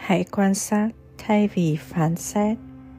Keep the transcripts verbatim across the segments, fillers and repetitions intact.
Hãy quan sát thay vì phán xét.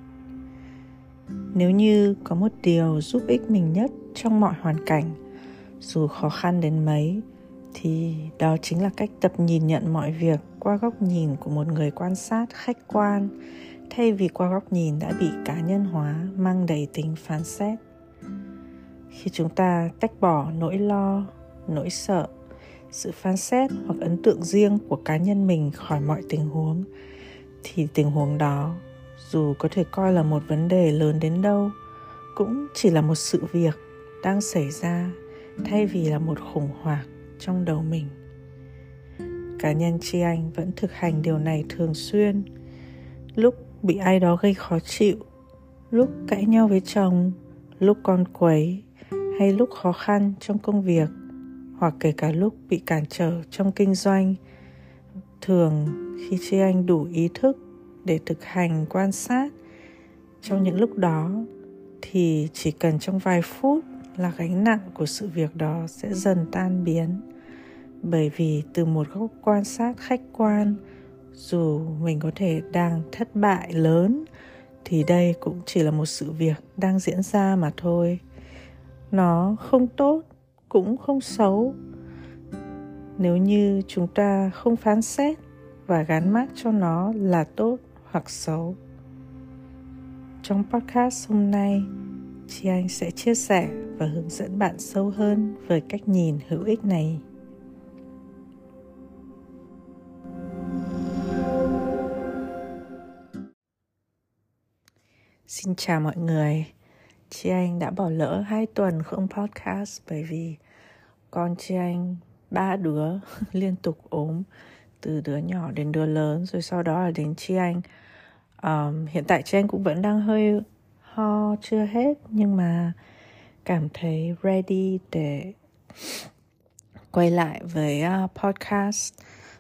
Nếu như có một điều giúp ích mình nhất trong mọi hoàn cảnh, dù khó khăn đến mấy, thì đó chính là cách tập nhìn nhận mọi việc qua góc nhìn của một người quan sát khách quan, thay vì qua góc nhìn đã bị cá nhân hóa mang đầy tính phán xét. Khi chúng ta tách bỏ nỗi lo, nỗi sợ, sự phán xét hoặc ấn tượng riêng của cá nhân mình khỏi mọi tình huống, thì tình huống đó, dù có thể coi là một vấn đề lớn đến đâu, cũng chỉ là một sự việc đang xảy ra thay vì là một khủng hoảng trong đầu mình. Cá nhân Chi Anh vẫn thực hành điều này thường xuyên. Lúc bị ai đó gây khó chịu, lúc cãi nhau với chồng, lúc con quấy, hay lúc khó khăn trong công việc, hoặc kể cả lúc bị cản trở trong kinh doanh. Thường khi Chi Anh đủ ý thức để thực hành quan sát trong những lúc đó, thì chỉ cần trong vài phút là gánh nặng của sự việc đó sẽ dần tan biến. Bởi vì từ một góc quan sát khách quan, dù mình có thể đang thất bại lớn, thì đây cũng chỉ là một sự việc đang diễn ra mà thôi. Nó không tốt, cũng không xấu. Nếu như chúng ta không phán xét và gắn mác cho nó là tốt hoặc xấu. Trong podcast hôm nay, Chi Anh sẽ chia sẻ và hướng dẫn bạn sâu hơn về cách nhìn hữu ích này. Xin chào mọi người. Chi Anh đã bỏ lỡ hai tuần không podcast bởi vì con Chi Anh ba đứa liên tục ốm, từ đứa nhỏ đến đứa lớn, rồi sau đó là đến Chi Anh. Um, hiện tại Chi Anh cũng vẫn đang hơi ho chưa hết, nhưng mà cảm thấy ready để quay lại với uh, podcast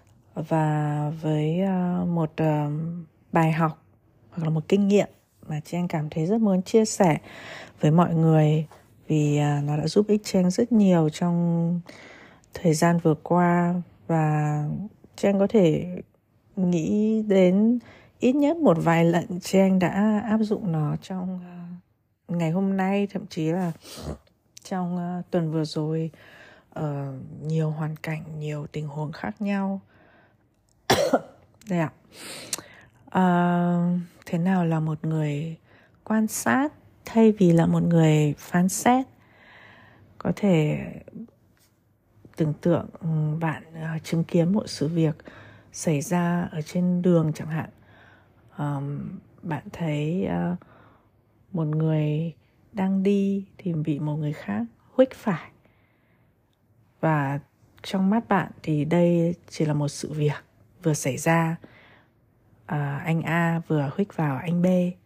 và với uh, một uh, bài học hoặc là một kinh nghiệm mà Chi Anh cảm thấy rất muốn chia sẻ với mọi người, vì uh, nó đã giúp ích Chi Anh rất nhiều trong thời gian vừa qua. Và Chi Anh có thể nghĩ đến ít nhất một vài lần Chi Anh đã áp dụng nó trong uh, ngày hôm nay, thậm chí là trong uh, tuần vừa rồi, ở uh, nhiều hoàn cảnh, nhiều tình huống khác nhau. Đây ạ. Uh, thế nào là một người quan sát thay vì là một người phán xét? Có thể tưởng tượng bạn uh, chứng kiến một sự việc xảy ra ở trên đường chẳng hạn. Um, bạn thấy uh, một người đang đi thì bị một người khác huých phải. Và trong mắt bạn thì đây chỉ là một sự việc vừa xảy ra. Uh, anh A vừa huých vào anh B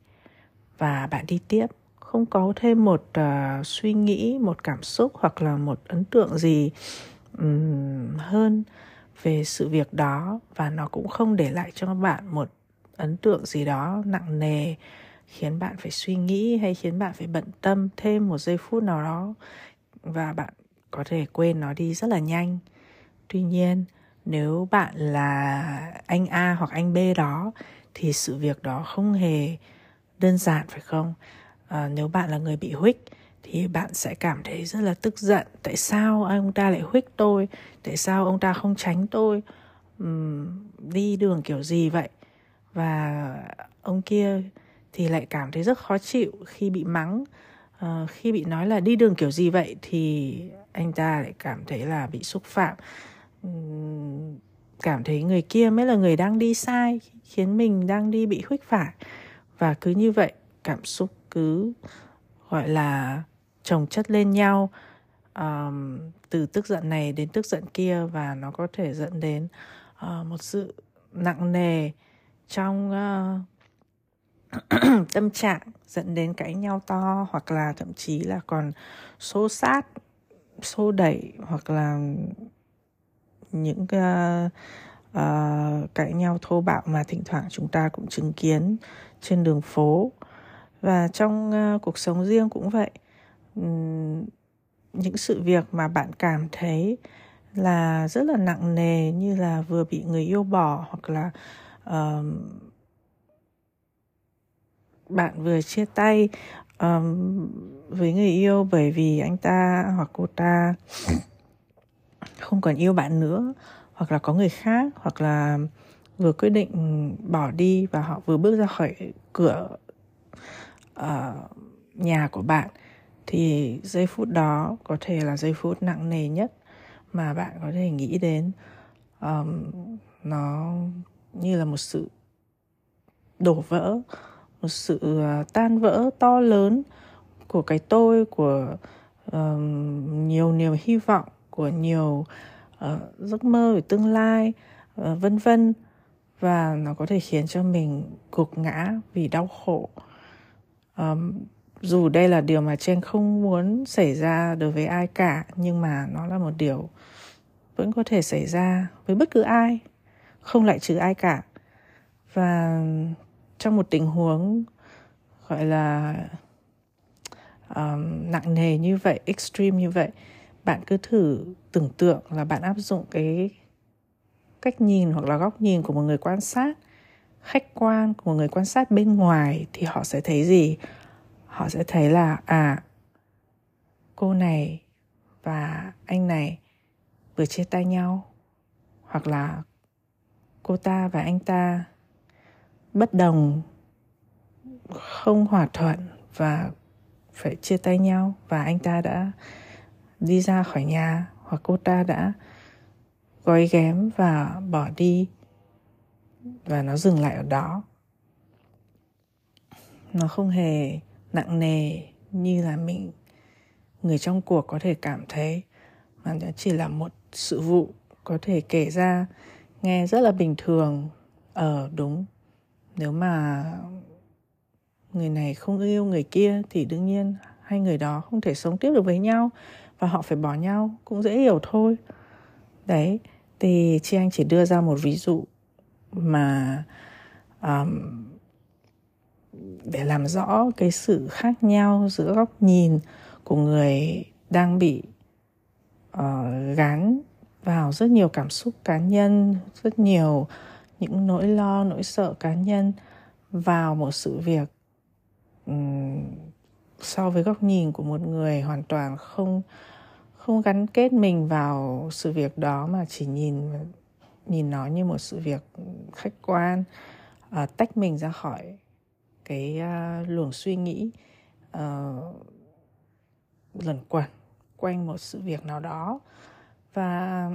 và bạn đi tiếp, không có thêm một uh, suy nghĩ, một cảm xúc hoặc là một ấn tượng gì um, hơn về sự việc đó, và nó cũng không để lại cho các bạn một ấn tượng gì đó nặng nề khiến bạn phải suy nghĩ hay khiến bạn phải bận tâm thêm một giây phút nào đó, và bạn có thể quên nó đi rất là nhanh. Tuy nhiên, nếu bạn là anh A hoặc anh B đó thì sự việc đó không hề đơn giản, phải không? À, nếu bạn là người bị huých thì bạn sẽ cảm thấy rất là tức giận. Tại sao ông ta lại huých tôi? Tại sao ông ta không tránh tôi? Uhm, đi đường kiểu gì vậy? Và ông kia thì lại cảm thấy rất khó chịu khi bị mắng. À, khi bị nói là đi đường kiểu gì vậy thì anh ta lại cảm thấy là bị xúc phạm. Uhm, cảm thấy người kia mới là người đang đi sai, khiến mình đang đi bị huých phải. Và cứ như vậy, cảm xúc cứ gọi là chồng chất lên nhau, um, từ tức giận này đến tức giận kia, và nó có thể dẫn đến uh, một sự nặng nề trong uh, tâm trạng, dẫn đến cãi nhau to, hoặc là thậm chí là còn xô xát, xô đẩy, hoặc là những uh, uh, cãi nhau thô bạo mà thỉnh thoảng chúng ta cũng chứng kiến trên đường phố. Và trong uh, cuộc sống riêng cũng vậy. Uhm, những sự việc mà bạn cảm thấy là rất là nặng nề, như là vừa bị người yêu bỏ, hoặc là um, bạn vừa chia tay um, với người yêu bởi vì anh ta hoặc cô ta không còn yêu bạn nữa, hoặc là có người khác, hoặc là vừa quyết định bỏ đi và họ vừa bước ra khỏi cửa uh, nhà của bạn, thì giây phút đó có thể là giây phút nặng nề nhất mà bạn có thể nghĩ đến. Um, nó như là một sự đổ vỡ, một sự uh, tan vỡ to lớn của cái tôi, của uh, nhiều niềm hy vọng, của nhiều uh, giấc mơ về tương lai, uh, vân vân. Và nó có thể khiến cho mình gục ngã vì đau khổ. Um, dù đây là điều mà Trang không muốn xảy ra đối với ai cả, nhưng mà nó là một điều vẫn có thể xảy ra với bất cứ ai, không loại trừ ai cả. Và trong một tình huống gọi là um, nặng nề như vậy, extreme như vậy, bạn cứ thử tưởng tượng là bạn áp dụng cái cách nhìn hoặc là góc nhìn của một người quan sát khách quan, của một người quan sát bên ngoài, thì họ sẽ thấy gì? Họ sẽ thấy là à, cô này và anh này vừa chia tay nhau, hoặc là cô ta và anh ta bất đồng, không hòa thuận và phải chia tay nhau, và anh ta đã đi ra khỏi nhà, hoặc cô ta đã gói ghém và bỏ đi, và nó dừng lại ở đó. Nó không hề nặng nề như là mình, người trong cuộc, có thể cảm thấy, mà nó chỉ là một sự vụ có thể kể ra nghe rất là bình thường. Ờ đúng, nếu mà người này không yêu người kia thì đương nhiên hai người đó không thể sống tiếp được với nhau, và họ phải bỏ nhau, cũng dễ hiểu thôi. Đấy, thì chị Anh chỉ đưa ra một ví dụ mà um, để làm rõ cái sự khác nhau giữa góc nhìn của người đang bị uh, gán vào rất nhiều cảm xúc cá nhân, rất nhiều những nỗi lo, nỗi sợ cá nhân vào một sự việc, um, so với góc nhìn của một người hoàn toàn không không gắn kết mình vào sự việc đó, mà chỉ nhìn nhìn nó như một sự việc khách quan, uh, tách mình ra khỏi cái uh, luồng suy nghĩ uh, luẩn quẩn quanh một sự việc nào đó. Và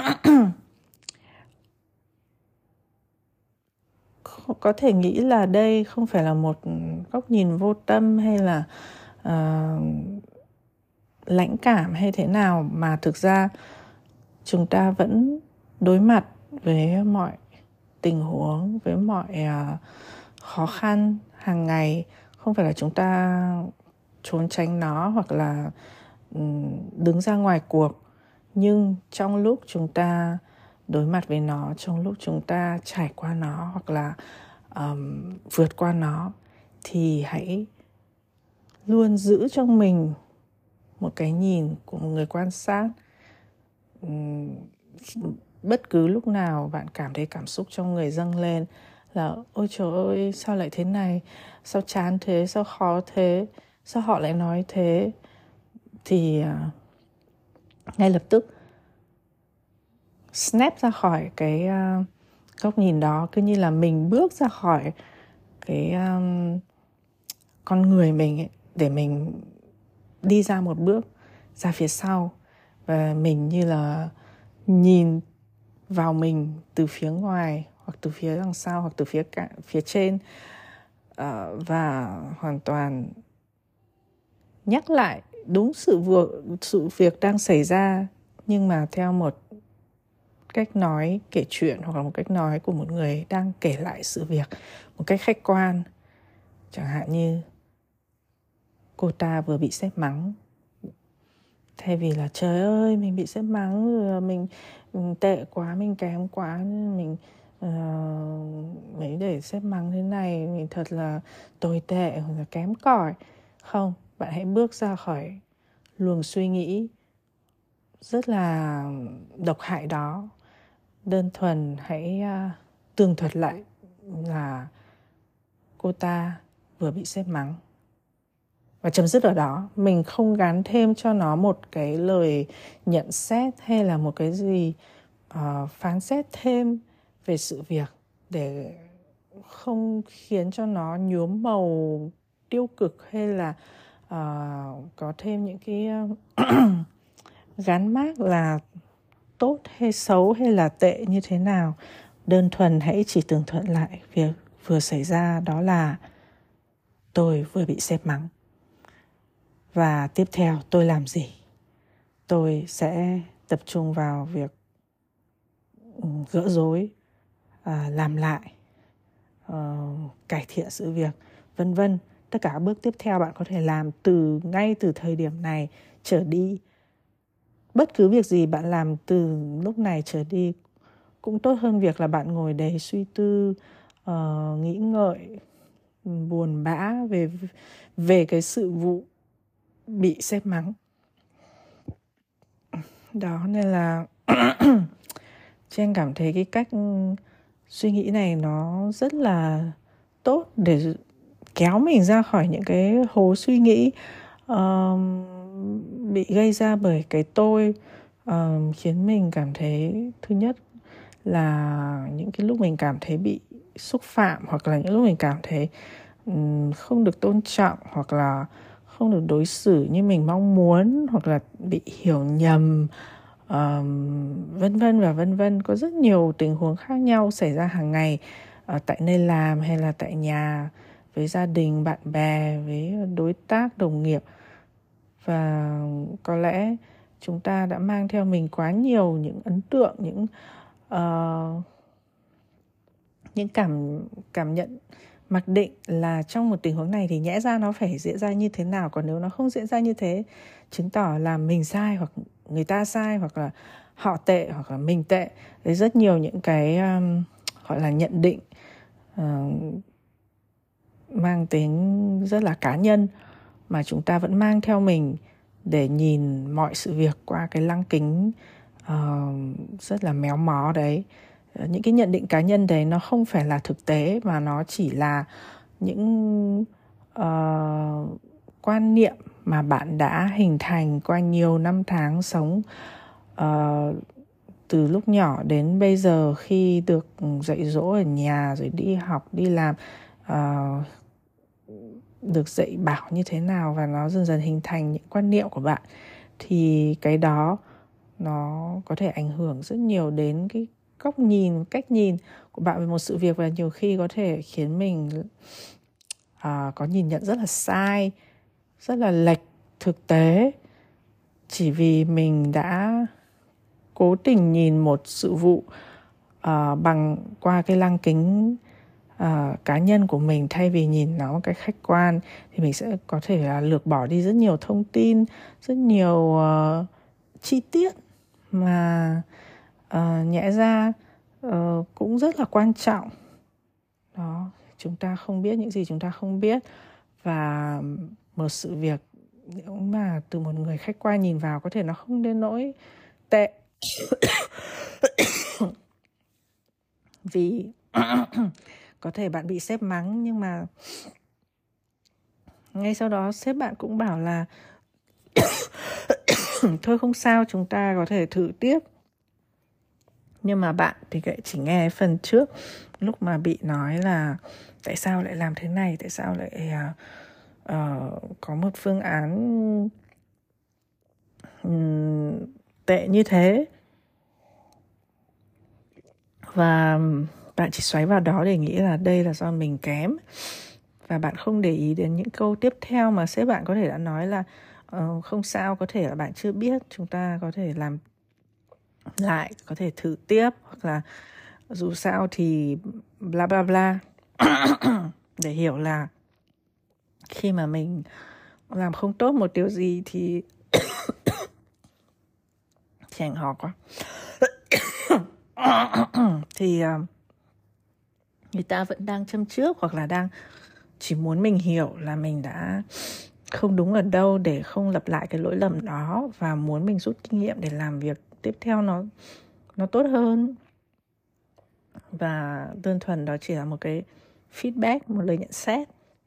có thể nghĩ là đây không phải là một góc nhìn vô tâm hay là uh, lãnh cảm hay thế nào, mà thực ra chúng ta vẫn đối mặt với mọi tình huống, với mọi uh, khó khăn hàng ngày. Không phải là chúng ta trốn tránh nó hoặc là um, đứng ra ngoài cuộc, nhưng trong lúc chúng ta đối mặt với nó, trong lúc chúng ta trải qua nó hoặc là um, vượt qua nó, thì hãy luôn giữ trong mình một cái nhìn của một người quan sát. Uhm, bất cứ lúc nào bạn cảm thấy cảm xúc trong người dâng lên là ôi trời ơi, sao lại thế này, sao chán thế, sao khó thế, sao họ lại nói thế, thì uh, ngay lập tức snap ra khỏi cái uh, góc nhìn đó, cứ như là mình bước ra khỏi cái um, con người mình ấy, để mình đi ra một bước ra phía sau, và mình như là nhìn vào mình từ phía ngoài, hoặc từ phía đằng sau, hoặc từ phía cả, phía trên, uh, và hoàn toàn nhắc lại đúng sự việc, sự việc đang xảy ra, nhưng mà theo một cách nói kể chuyện, hoặc là một cách nói của một người đang kể lại sự việc một cách khách quan. Chẳng hạn như cô ta vừa bị sếp mắng, thay vì là trời ơi mình bị sếp mắng, mình, mình tệ quá, mình kém quá, mình uh, mới để sếp mắng thế này, mình thật là tồi tệ hoặc là kém cỏi. Không, bạn hãy bước ra khỏi luồng suy nghĩ rất là độc hại đó. Đơn thuần hãy uh, tường thuật lại là cô ta vừa bị sếp mắng. Và chấm dứt ở đó. Mình không gắn thêm cho nó một cái lời nhận xét hay là một cái gì uh, phán xét thêm về sự việc, để không khiến cho nó nhuốm màu tiêu cực hay là uh, có thêm những cái uh, gắn mác là tốt hay xấu hay là tệ như thế nào. Đơn thuần hãy chỉ tường thuật lại việc vừa xảy ra, đó là tôi vừa bị sếp mắng. Và tiếp theo tôi làm gì? Tôi sẽ tập trung vào việc gỡ rối, à, làm lại, uh, cải thiện sự việc, vân vân. Tất cả các bước tiếp theo bạn có thể làm từ ngay từ thời điểm này trở đi. Bất cứ việc gì bạn làm từ lúc này trở đi cũng tốt hơn việc là bạn ngồi đấy suy tư, uh, nghĩ ngợi, buồn bã về về cái sự vụ bị sếp mắng. Đó, nên là Chị Anh cảm thấy cái cách suy nghĩ này nó rất là tốt để kéo mình ra khỏi những cái hố suy nghĩ uh, bị gây ra bởi cái tôi, uh, khiến mình cảm thấy, thứ nhất là những cái lúc mình cảm thấy bị xúc phạm, hoặc là những lúc mình cảm thấy um, không được tôn trọng, hoặc là không được đối xử như mình mong muốn, hoặc là bị hiểu nhầm, uh, vân vân và vân vân. Có rất nhiều tình huống khác nhau xảy ra hàng ngày, uh, tại nơi làm hay là tại nhà, với gia đình, bạn bè, với đối tác, đồng nghiệp. Và có lẽ chúng ta đã mang theo mình quá nhiều những ấn tượng, những uh, những cảm cảm nhận mặc định là trong một tình huống này thì nhẽ ra nó phải diễn ra như thế nào. Còn nếu nó không diễn ra như thế, chứng tỏ là mình sai, hoặc người ta sai, hoặc là họ tệ, hoặc là mình tệ. Đấy, rất nhiều những cái um, gọi là nhận định uh, mang tính rất là cá nhân mà chúng ta vẫn mang theo mình để nhìn mọi sự việc qua cái lăng kính uh, rất là méo mó đấy. Những cái nhận định cá nhân đấy nó không phải là thực tế, mà nó chỉ là những uh, quan niệm mà bạn đã hình thành qua nhiều năm tháng sống, uh, từ lúc nhỏ đến bây giờ, khi được dạy dỗ ở nhà, rồi đi học, đi làm, uh, được dạy bảo như thế nào, và nó dần dần hình thành những quan niệm của bạn. Thì cái đó nó có thể ảnh hưởng rất nhiều đến cái góc nhìn, cách nhìn của bạn về một sự việc, và nhiều khi có thể khiến mình uh, có nhìn nhận rất là sai, rất là lệch thực tế, chỉ vì mình đã cố tình nhìn một sự vụ uh, bằng qua cái lăng kính uh, cá nhân của mình, thay vì nhìn nó một cách khách quan. Thì mình sẽ có thể là lược bỏ đi rất nhiều thông tin, rất nhiều uh, chi tiết mà uh, nhẽ ra uh, cũng rất là quan trọng. Đó, chúng ta không biết những gì chúng ta không biết. Và một sự việc nếu mà từ một người khách quan nhìn vào, có thể nó không đến nỗi tệ vì có thể bạn bị sếp mắng, nhưng mà ngay sau đó sếp bạn cũng bảo là thôi không sao, chúng ta có thể thử tiếp. Nhưng mà bạn thì chỉ nghe phần trước, lúc mà bị nói là tại sao lại làm thế này, tại sao lại uh, uh, có một phương án um, tệ như thế. Và bạn chỉ xoáy vào đó để nghĩ là đây là do mình kém. Và bạn không để ý đến những câu tiếp theo mà sếp bạn có thể đã nói là uh, không sao, có thể là bạn chưa biết, chúng ta có thể làm lại, có thể thử tiếp, hoặc là dù sao thì bla bla bla. Để hiểu là khi mà mình làm không tốt một điều gì thì thì ảnh hò quá thì uh, người ta vẫn đang châm chước, hoặc là đang chỉ muốn mình hiểu là mình đã không đúng ở đâu, để không lặp lại cái lỗi lầm đó, và muốn mình rút kinh nghiệm để làm việc tiếp theo nó nó tốt hơn. Và đơn thuần đó chỉ là một cái feedback, một lời nhận xét.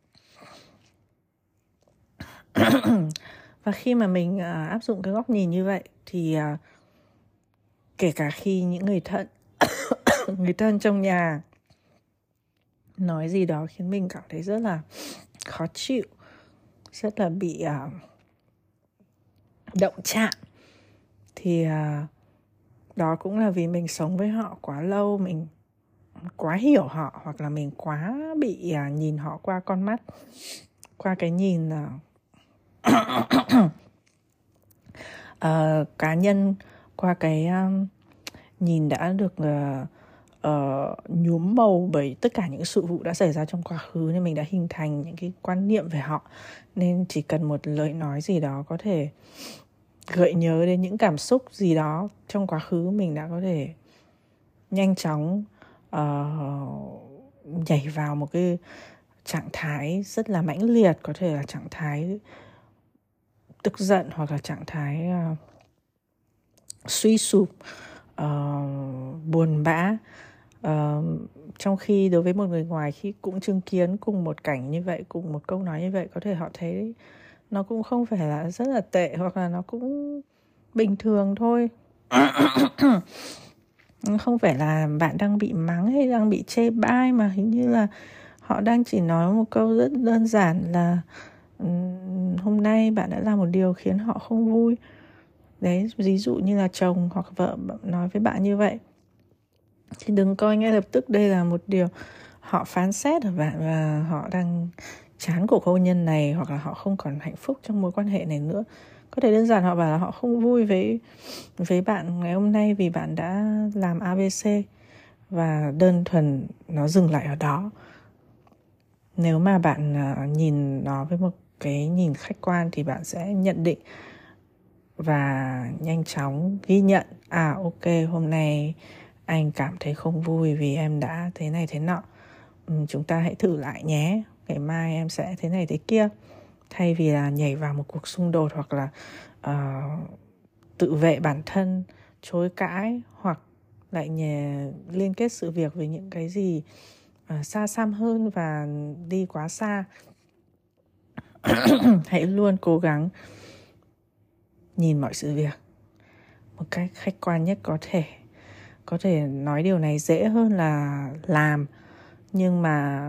Và khi mà mình uh, áp dụng cái góc nhìn như vậy thì uh, kể cả khi những người thân người thân trong nhà nói gì đó khiến mình cảm thấy rất là khó chịu, rất là bị uh, động chạm, thì uh, đó cũng là vì mình sống với họ quá lâu, mình quá hiểu họ, hoặc là mình quá bị uh, nhìn họ qua con mắt, qua cái nhìn uh, uh, cá nhân, qua cái um, nhìn đã được uh, uh, nhuốm màu bởi tất cả những sự vụ đã xảy ra trong quá khứ, nên mình đã hình thành những cái quan niệm về họ. Nên chỉ cần một lời nói gì đó có thể gợi nhớ đến những cảm xúc gì đó trong quá khứ, mình đã có thể nhanh chóng uh, nhảy vào một cái trạng thái rất là mãnh liệt, có thể là trạng thái tức giận, hoặc là trạng thái uh, suy sụp, uh, buồn bã. Uh, trong khi đối với một người ngoài, khi cũng chứng kiến cùng một cảnh như vậy, cùng một câu nói như vậy, có thể họ thấy nó cũng không phải là rất là tệ, hoặc là nó cũng bình thường thôi. Không phải là bạn đang bị mắng hay đang bị chê bai, mà hình như là họ đang chỉ nói một câu rất đơn giản là um, hôm nay bạn đã làm một điều khiến họ không vui. Đấy, ví dụ như là chồng hoặc vợ nói với bạn như vậy, thì đừng coi ngay lập tức đây là một điều họ phán xét ở bạn và họ đang chán cuộc hôn nhân này, hoặc là họ không còn hạnh phúc trong mối quan hệ này nữa. Có thể đơn giản họ bảo là họ không vui với, với bạn ngày hôm nay vì bạn đã làm a bê xê, và đơn thuần nó dừng lại ở đó. Nếu mà bạn uh, nhìn nó với một cái nhìn khách quan thì bạn sẽ nhận định và nhanh chóng ghi nhận, à ok, hôm nay anh cảm thấy không vui vì em đã thế này thế nọ, ừ, chúng ta hãy thử lại nhé, ngày mai em sẽ thế này thế kia. Thay vì là nhảy vào một cuộc xung đột, hoặc là uh, tự vệ bản thân, chối cãi, hoặc lại nhờ liên kết sự việc với những cái gì uh, xa xăm hơn và đi quá xa. Hãy luôn cố gắng nhìn mọi sự việc một cách khách quan nhất có thể. Có thể nói điều này dễ hơn là làm, nhưng mà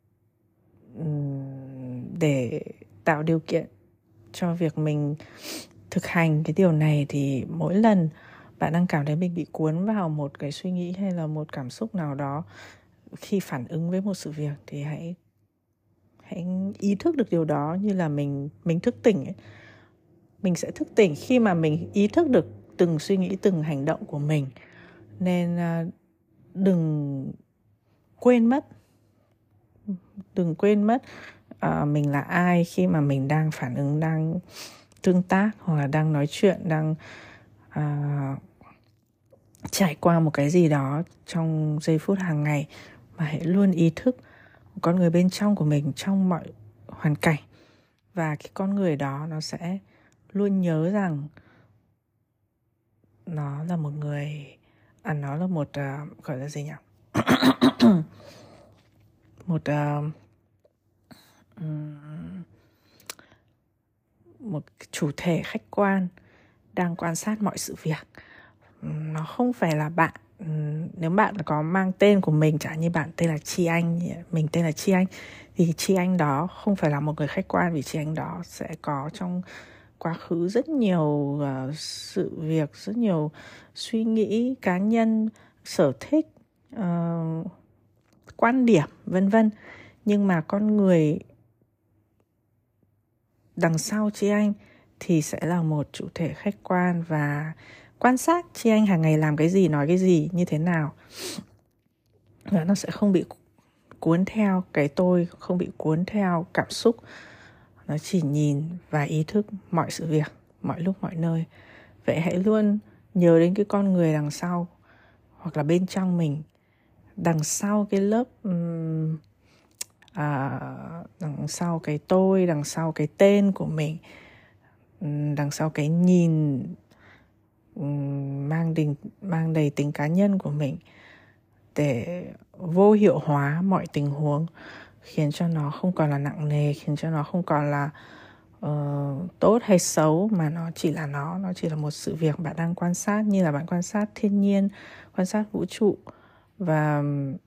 để tạo điều kiện cho việc mình thực hành cái điều này, thì mỗi lần bạn đang cảm thấy mình bị cuốn vào một cái suy nghĩ hay là một cảm xúc nào đó khi phản ứng với một sự việc, thì hãy hãy ý thức được điều đó như là mình mình thức tỉnh ấy. Mình sẽ thức tỉnh khi mà mình ý thức được từng suy nghĩ, từng hành động của mình. Nên đừng quên mất Đừng quên mất uh, mình là ai khi mà mình đang phản ứng, đang tương tác, hoặc là đang nói chuyện, đang uh, trải qua một cái gì đó trong giây phút hàng ngày. Mà hãy luôn ý thức con người bên trong của mình trong mọi hoàn cảnh. Và cái con người đó nó sẽ luôn nhớ rằng nó là một người à, nó là một uh, gọi là gì nhỉ một uh, một chủ thể khách quan đang quan sát mọi sự việc. Nó không phải là bạn. Nếu bạn có mang tên của mình, chẳng như bạn tên là Chi Anh, mình tên là Chi Anh, thì Chi Anh đó không phải là một người khách quan, vì Chi Anh đó sẽ có trong quá khứ rất nhiều uh, sự việc, rất nhiều suy nghĩ cá nhân, sở thích, uh, quan điểm, vân vân. Nhưng mà con người đằng sau Chi Anh thì sẽ là một chủ thể khách quan và quan sát Chi Anh hàng ngày làm cái gì, nói cái gì, như thế nào. Và nó sẽ không bị cuốn theo cái tôi, không bị cuốn theo cảm xúc. Nó chỉ nhìn và ý thức mọi sự việc, mọi lúc, mọi nơi. Vậy hãy luôn nhớ đến cái con người đằng sau, hoặc là bên trong mình, đằng sau cái lớp um, à, đằng sau cái tôi, đằng sau cái tên của mình, đằng sau cái nhìn um, mang, đình, mang đầy tính cá nhân của mình. để vô hiệu hóa mọi tình huống, khiến cho nó không còn là nặng nề, khiến cho nó không còn là uh, tốt hay xấu, mà nó chỉ là nó nó chỉ là một sự việc bạn đang quan sát, như là bạn quan sát thiên nhiên, quan sát vũ trụ. Và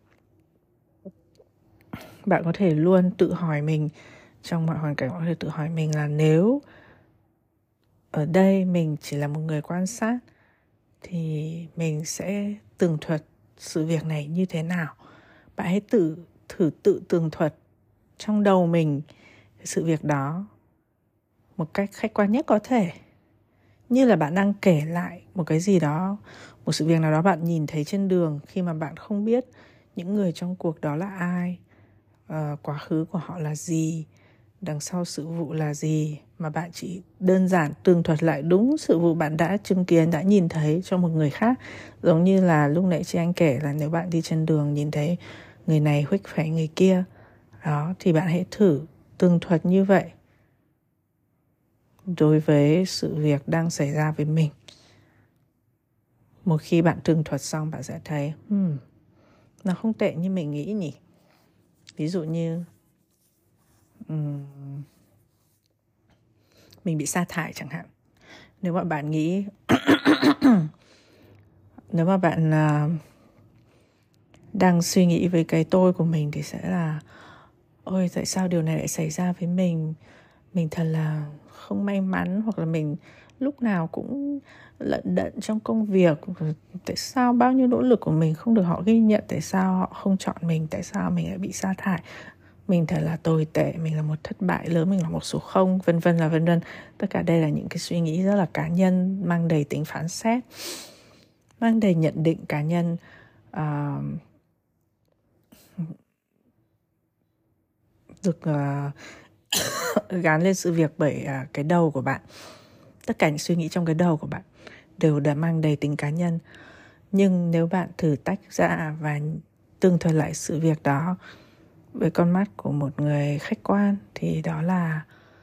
bạn có thể luôn tự hỏi mình, trong mọi hoàn cảnh bạn có thể tự hỏi mình là nếu ở đây mình chỉ là một người quan sát thì mình sẽ tường thuật sự việc này như thế nào. Bạn hãy tự thử tự tường thuật trong đầu mình sự việc đó một cách khách quan nhất có thể, như là bạn đang kể lại một cái gì đó, một sự việc nào đó bạn nhìn thấy trên đường, khi mà bạn không biết những người trong cuộc đó là ai, uh, quá khứ của họ là gì, đằng sau sự vụ là gì, mà bạn chỉ đơn giản tường thuật lại đúng sự vụ bạn đã chứng kiến, đã nhìn thấy cho một người khác. Giống như là lúc nãy chị Anh kể là nếu bạn đi trên đường nhìn thấy người này huých phải người kia đó, thì bạn hãy thử tường thuật như vậy đối với sự việc đang xảy ra với mình. Một khi bạn tường thuật xong, bạn sẽ thấy hmm, nó không tệ như mình nghĩ nhỉ. Ví dụ như um, mình bị sa thải chẳng hạn. Nếu mà bạn nghĩ nếu mà bạn uh, đang suy nghĩ với cái tôi của mình thì sẽ là ôi tại sao điều này lại xảy ra với mình, mình thật là không may mắn, hoặc là mình lúc nào cũng lận đận trong công việc, tại sao bao nhiêu nỗ lực của mình không được họ ghi nhận, tại sao họ không chọn mình, tại sao mình lại bị sa thải, mình thật là tồi tệ, mình là một thất bại lớn, mình là một số không, vân vân là vân vân. Tất cả đây là những cái suy nghĩ rất là cá nhân, mang đầy tính phán xét, mang đầy nhận định cá nhân, uh, được uh, gán lên sự việc bởi uh, cái đầu của bạn. Tất cả những suy nghĩ trong cái đầu của bạn đều đã mang đầy tính cá nhân. Nhưng nếu bạn thử tách ra và tường thuật lại sự việc đó với con mắt của một người khách quan, thì đó là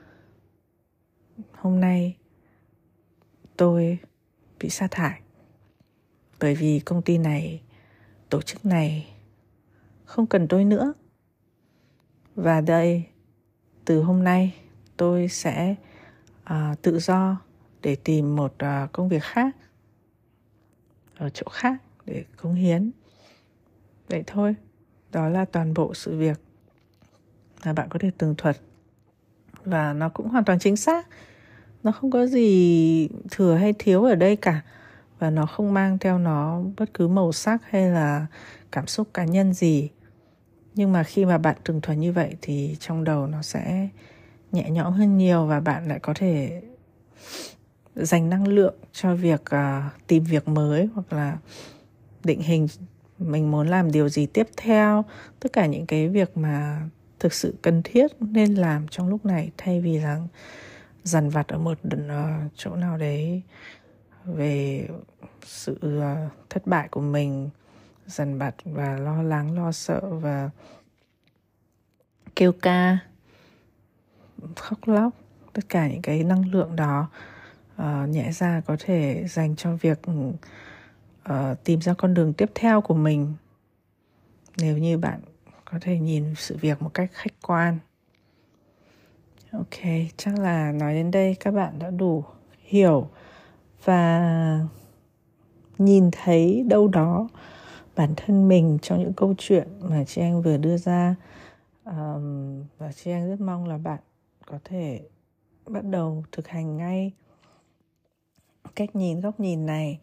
hôm nay tôi bị sa thải bởi vì công ty này, tổ chức này không cần tôi nữa. Và đây, từ hôm nay tôi sẽ uh, tự do để tìm một uh, công việc khác ở chỗ khác để cống hiến. Vậy thôi. Đó là toàn bộ sự việc là bạn có thể tường thuật. Và nó cũng hoàn toàn chính xác. Nó không có gì thừa hay thiếu ở đây cả. Và nó không mang theo nó bất cứ màu sắc hay là cảm xúc cá nhân gì. Nhưng mà khi mà bạn tường thuật như vậy thì trong đầu nó sẽ nhẹ nhõm hơn nhiều, và bạn lại có thể dành năng lượng cho việc uh, tìm việc mới, hoặc là định hình mình muốn làm điều gì tiếp theo. Tất cả những cái việc mà thực sự cần thiết nên làm trong lúc này, thay vì là dằn vặt ở một uh, chỗ nào đấy về sự uh, thất bại của mình, dằn vặt và lo lắng, lo sợ và kêu ca, khóc lóc. Tất cả những cái năng lượng đó uh, nhẹ ra có thể dành cho việc uh, tìm ra con đường tiếp theo của mình, nếu như bạn có thể nhìn sự việc một cách khách quan. Ok, chắc là nói đến đây các bạn đã đủ hiểu và nhìn thấy đâu đó bản thân mình trong những câu chuyện mà chị Anh vừa đưa ra. Um, và chị Anh rất mong là bạn có thể bắt đầu thực hành ngay cách nhìn, góc nhìn này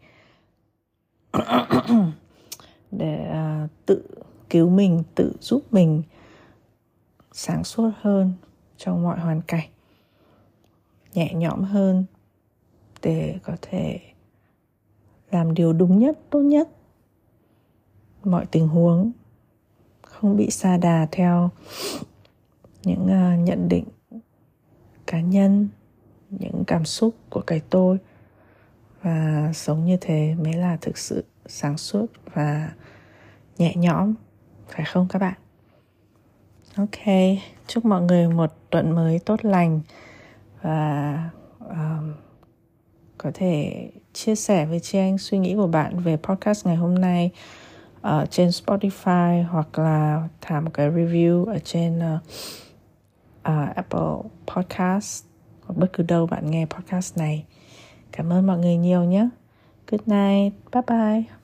để uh, tự cứu mình, tự giúp mình sáng suốt hơn trong mọi hoàn cảnh, nhẹ nhõm hơn để có thể làm điều đúng nhất, tốt nhất mọi tình huống, không bị sa đà theo những uh, nhận định cá nhân, những cảm xúc của cái tôi. Và sống như thế mới là thực sự sáng suốt và nhẹ nhõm, phải không các bạn? Ok, chúc mọi người một tuần mới tốt lành, và um, có thể chia sẻ với chị Anh suy nghĩ của bạn về podcast ngày hôm nay. ở trên Spotify, hoặc là thả một cái review ở trên uh, uh, Apple Podcast, hoặc bất cứ đâu bạn nghe podcast này. Cảm ơn mọi người nhiều nhé. Good night. Bye bye.